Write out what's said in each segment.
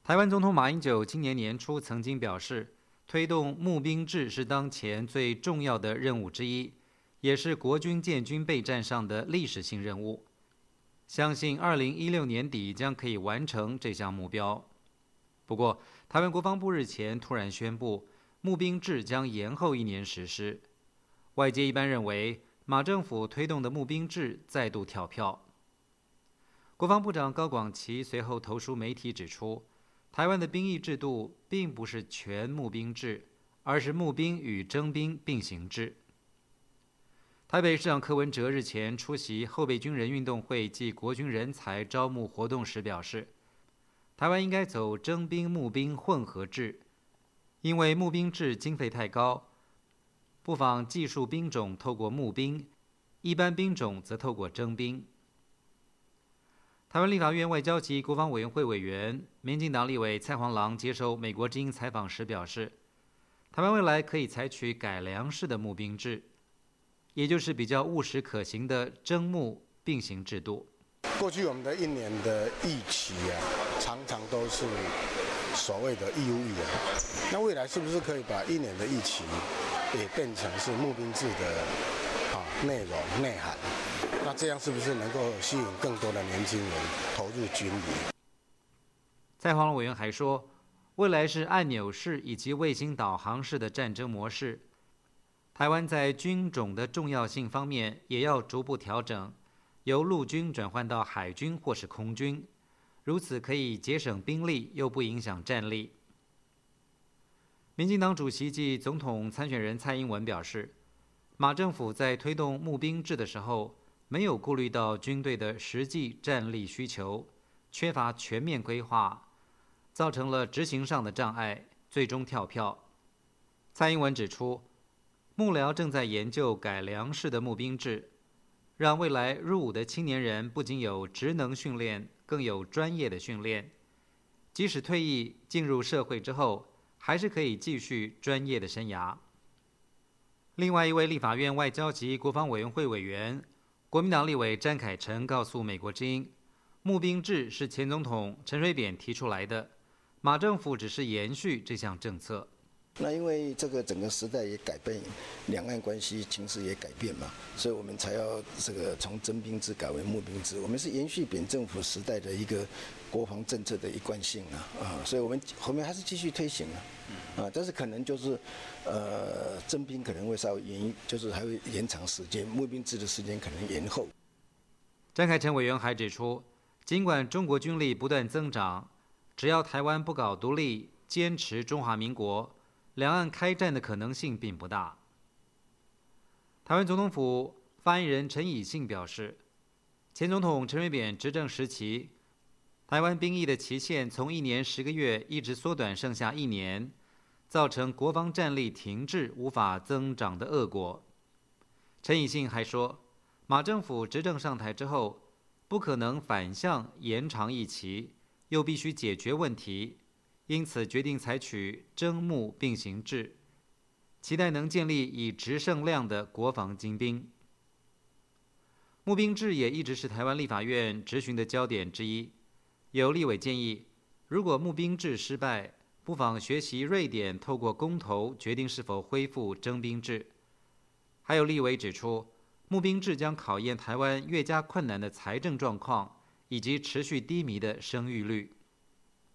台湾总统马英九今年年初曾经表示，推动募兵制是当前最重要的任务之一，也是国军建军备战上的历史性任务。相信2016年底将可以完成这项目标。不过，台湾国防部日前突然宣布，募兵制将延后1年实施。外界一般认为，马政府推动的募兵制再度跳票。国防部长高广琪随后投书媒体指出，台湾的兵役制度并不是全募兵制，而是募兵与征兵并行制。台北市长柯文哲日前出席后备军人运动会暨国军人才招募活动时表示，台湾应该走征兵募兵混合制，因为募兵制经费太高，不妨技术兵种透过募兵，一般兵种则透过征兵。台湾立法院外交及国防委员会委员、民进党立委蔡黄郎接受美国之音采访时表示，台湾未来可以采取改良式的募兵制，也就是比较务实可行的征募并行制度。 过去我们的1年的役期常常都是所谓的义务役那未来是不是可以把1年的役期也变成是募兵制的内容内涵？那这样是不是能够吸引更多的年轻人投入军旅？ 蔡黄郎委员还说，未来是按钮式以及卫星导航式的战争模式。台湾在军种的重要性方面也要逐步调整，由陆军转换到海军或是空军，如此可以节省兵力，又不影响战力。民进党主席暨总统参选人蔡英文表示，马政府在推动募兵制的时候，没有顾虑到军队的实际战力需求，缺乏全面规划，造成了执行上的障碍，最终跳票。蔡英文指出，幕僚正在研究改良式的募兵制，让未来入伍的青年人不仅有职能训练，更有专业的训练，即使退役进入社会之后，还是可以继续专业的生涯。另外一位立法院外交及国防委员会委员、国民党立委詹凯成告诉美国之音，募兵制是前总统陈水扁提出来的，马政府只是延续这项政策。 那因为这个整个时代也改变，两岸关系情势也改变嘛，所以我们才要这个从征兵制改为募兵制。我们是延续扁政府时代的一个国防政策的一贯性所以我们后面还是继续推行但是可能就是征兵可能会稍微就是还会延长时间，募兵制的时间可能延后。 詹凯成委员还指出，尽管中国军力不断增长，只要台湾不搞独立，坚持中华民国，两岸开战的可能性并不大。台湾总统府发言人陈以信表示，前总统陈水扁执政时期，台湾兵役的期限从1年10个月一直缩短剩下1年，造成国防战力停滞无法增长的恶果。陈以信还说，马政府执政上台之后，不可能反向延长役期，又必须解决问题，因此决定采取征募并行制，期待能建立以质胜量的国防精兵。募兵制也一直是台湾立法院质询的焦点之一。有立委建议，如果募兵制失败，不妨学习瑞典透过公投决定是否恢复征兵制。还有立委指出，募兵制将考验台湾越加困难的财政状况，以及持续低迷的生育率。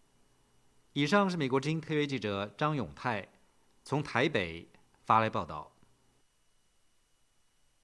以上是美国之音特约记者张永泰从台北发来报道。